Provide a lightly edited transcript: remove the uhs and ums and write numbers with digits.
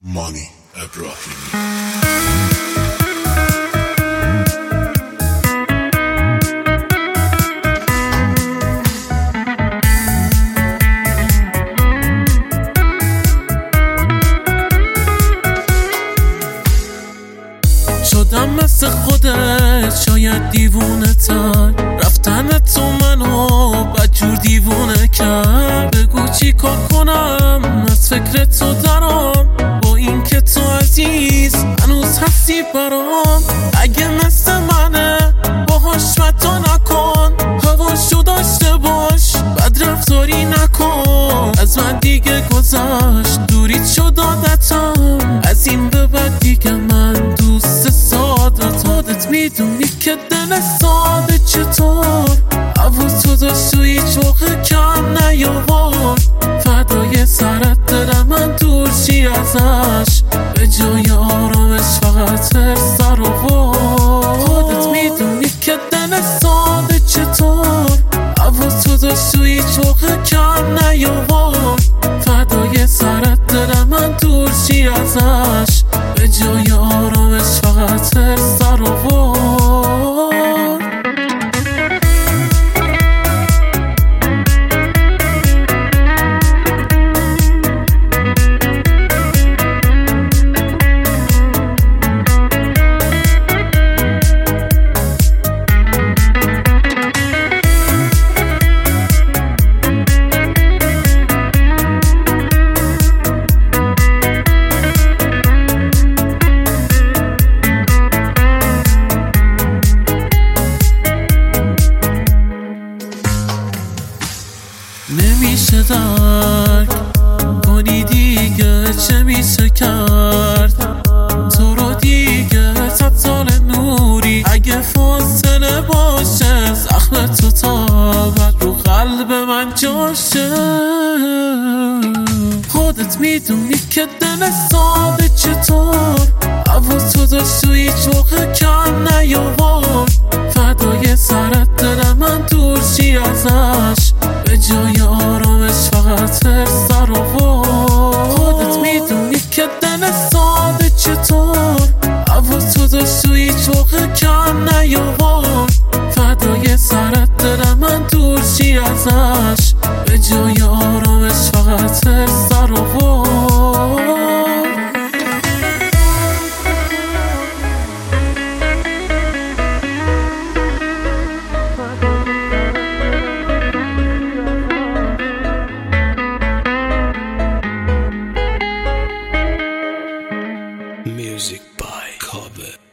مانی ابراهیمی. شدم مثل خودت، شاید دیوونه تر، رفتن تو منو بدجور دیوونه کرد. بگو چی کار کنم از فکر تو درام، با این که تو عزیز هنوز هستی برام. اگه مثل منه باهاش متا نکن، هواشو داشته باش بد رفتاری نکن. از من دیگه گذشت دوریت شد عادتم، از این به بعد دیگه من دوست سادت میدونی که دل ساده چطور حواس تو داشت و هیچ موقع کم نیاورد. فدای سرت دل من دور چی ازش، به جای آرامش فقط سر آورد. خودت میدونی که دل ساده چطور حواس تو داشت و هیچ موقع کم نیاورد. فدای سرت دل من دور چی ازش، به جای آرامش فقط سر آورد. نمیشه درک کنی دیگه چه میشه کرد، تو رو دیگه 100 سال نوری. اگه فاصله باشه زخم تو تابد رو قلب من جاشه. خودت میدونی که دل ساده چطور حواس تو داشت و هیچ موقع کم نیاورد. فدای سرت دل من دور چی ازش، به جای آرامش فقط سر آورد. خودت میدونی که دل ساده چطور حواس تو داشت و هیچ موقع کم نیاورد. فدای سرت دل من دور چی ازش، به جای آرامش فقط سر آورد. Music by Cobbett.